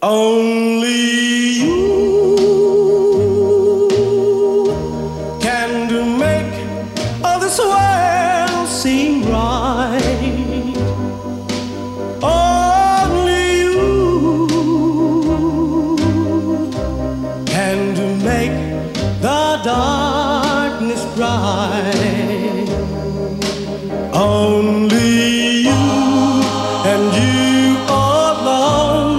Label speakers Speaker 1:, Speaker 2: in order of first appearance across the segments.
Speaker 1: Only you can do make all this world seem right. Only you can do make the darkness bright. Only you and you alone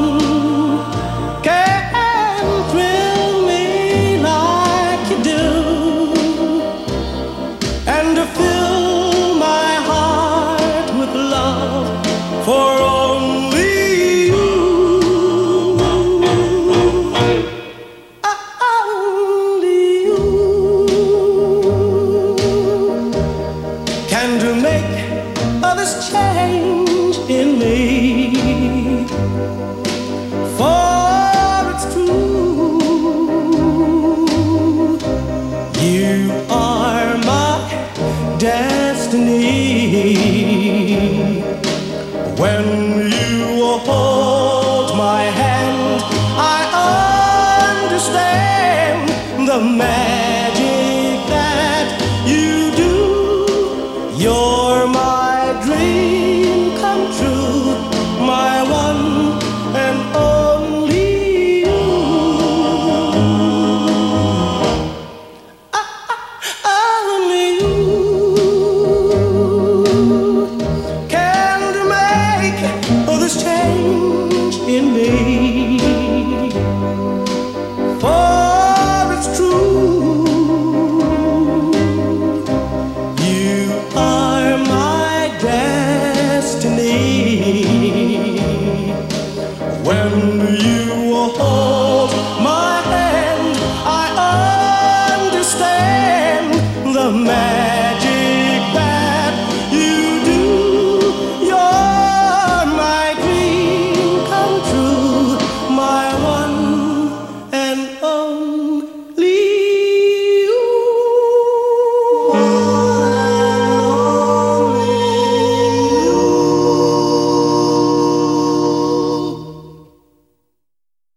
Speaker 1: can thrill me like you do, and to fill my heart with love for only you. Only you can to make others change in me. For it's true, you are my destiny. When you hold my hand, I understand the magic that you do. You're my dream come true, my one and only you. Only you can make all this change in me. For it's true, you are my destiny.